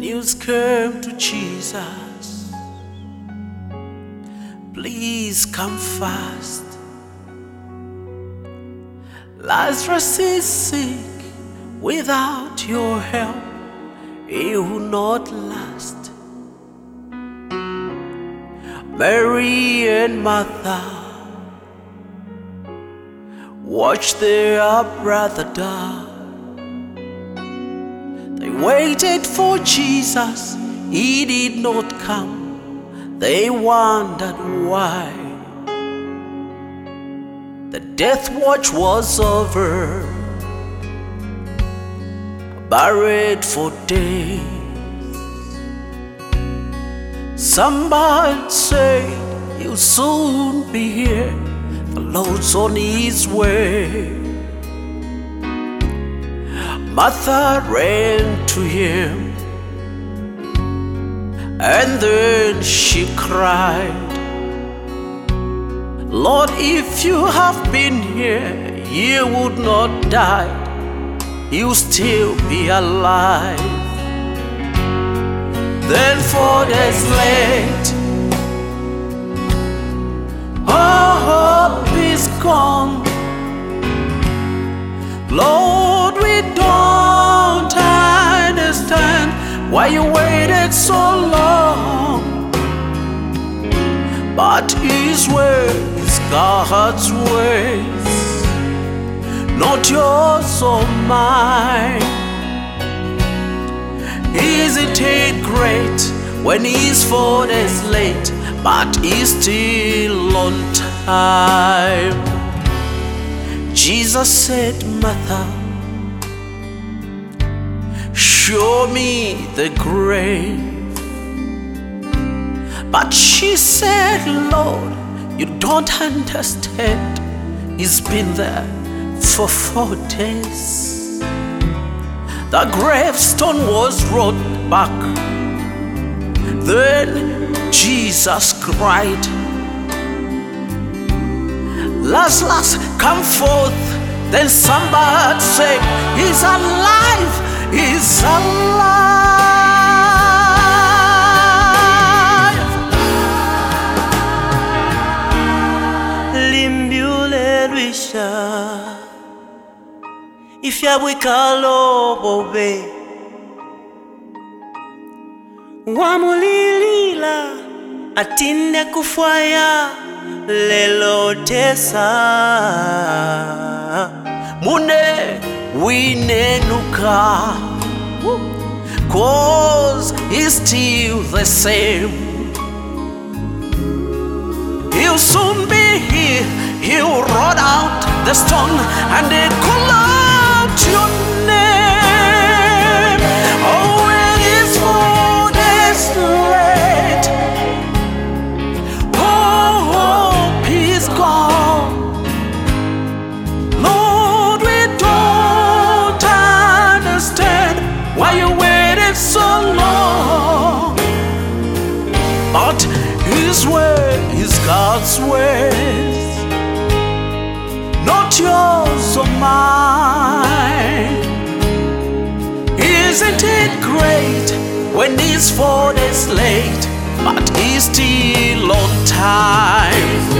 news came to Jesus, please come fast. Lazarus is sick, without your help he will not last. Mary and Martha watched their brother die. They waited for Jesus, he did not come. They wondered why. The death watch was over, buried for days. Somebody said he'll soon be here, the Lord's on his way. Martha ran to him, and then she cried, Lord, if you have been here, he would not die, he'll still be alive. Then 4 days late, all hope is gone. Lord, we don't understand why you waited so long, but his ways, God's ways, not yours or mine. Isn't it great when he's 4 days late, but he's still on time? Jesus said, Martha, show me the grave. But she said, Lord, you don't understand, he's been there for 4 days. The gravestone was rolled back. Then Jesus cried, Lazarus, come forth. Then somebody said, he's alive, he's alive. Limbule Luisha Ifyabwikalo bobe wamulilila atinde kufwaya lelo tesa Mune winenuka, cause he's still the same. He'll soon be here, he'll roll out the stone and they call out your name. Oh, when it's 4 days late, oh, hope is gone. Lord, we don't understand why you waited so long, but his way is God's ways, not yours or mine. Isn't it great when he's 4 days late, but he's still on time?